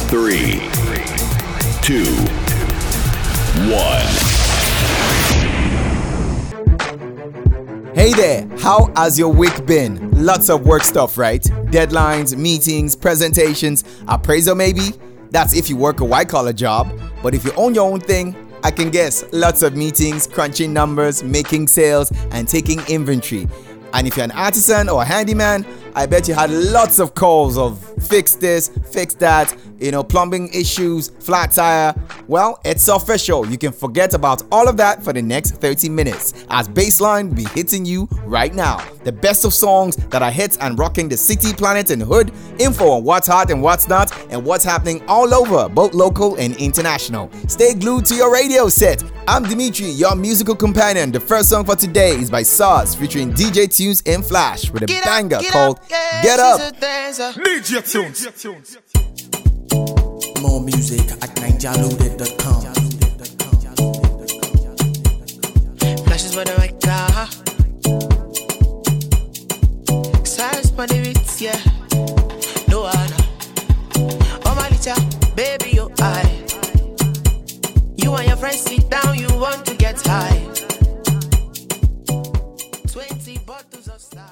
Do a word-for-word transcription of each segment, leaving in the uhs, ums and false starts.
Three, two, one. Hey there, how has your week been? Lots of work stuff, right? Deadlines, meetings, presentations, appraisal maybe? That's if you work a white-collar job. But if you own your own thing, I can guess lots of meetings, crunching numbers, making sales, and taking inventory. And if you're an artisan or a handyman, I bet you had lots of calls of fix this, fix that, you know, plumbing issues, flat tire. Well, it's official. You can forget about all of that for the next thirty minutes as Baseline will be hitting you right now. The best of songs that are hits and rocking the city, planet, and hood. Info on what's hot and what's not and what's happening all over, both local and international. Stay glued to your radio set. I'm Dimitri, your musical companion. The first song for today is by Sauce featuring D J Tunes and Flash with a Get banger up, get called up, yeah, Get Up. D J Tunes. More music at ninja loaded dot com. Flashes for the right car. Size for the ritz, yeah. No one. Oh my licha, baby, your eye. You and your friends sit down, you want to get high. Twenty bottles of Star.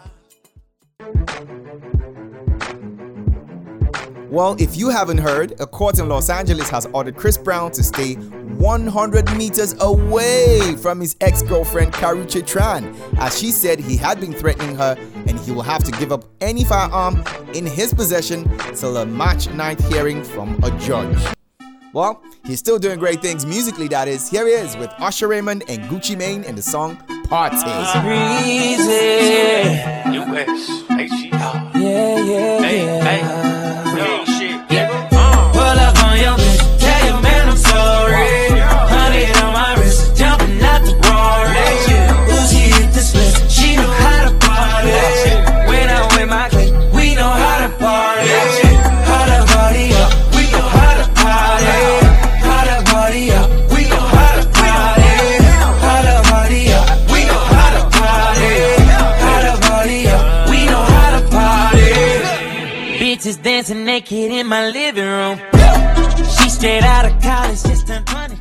Well, if you haven't heard, a court in Los Angeles has ordered Chris Brown to stay one hundred meters away from his ex-girlfriend Karrueche Tran, as she said he had been threatening her and he will have to give up any firearm in his possession till a March ninth hearing from a judge. Well, he's still doing great things musically, that is. Here he is with Usher Raymond and Gucci Mane in the song Party. Breezy. U S H E R. Yeah, yeah, Hey, yeah. hey. Real shit. Yeah. Pull up on your bitch, tell your man I'm sorry. Honey on my wrist, jumping out the Rory. Uzi hit the split, she know how to party. When I'm with my clique, we know how to party. How to party up, we know how to party. How to party up, we know how to party. How to party up, we know how to party. How to party up, we know how to party. Bitches dancing naked in my living room. She straight out of college, just turned twenty-two.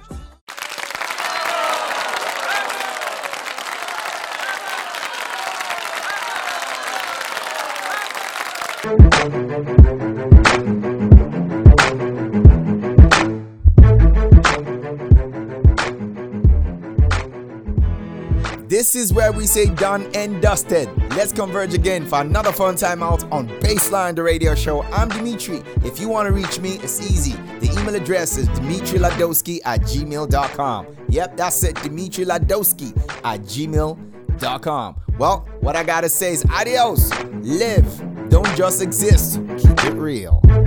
This is where we say done and dusted. Let's converge again for another fun time out on Baseline, the radio show. I'm Dimitri. If you want to reach me, it's easy. The email address is dimitri ladowski at gmail dot com. Yep, that's it, dimitri ladowski at gmail dot com. Well, what I gotta say is adios. Live. Don't just exist. Keep it real.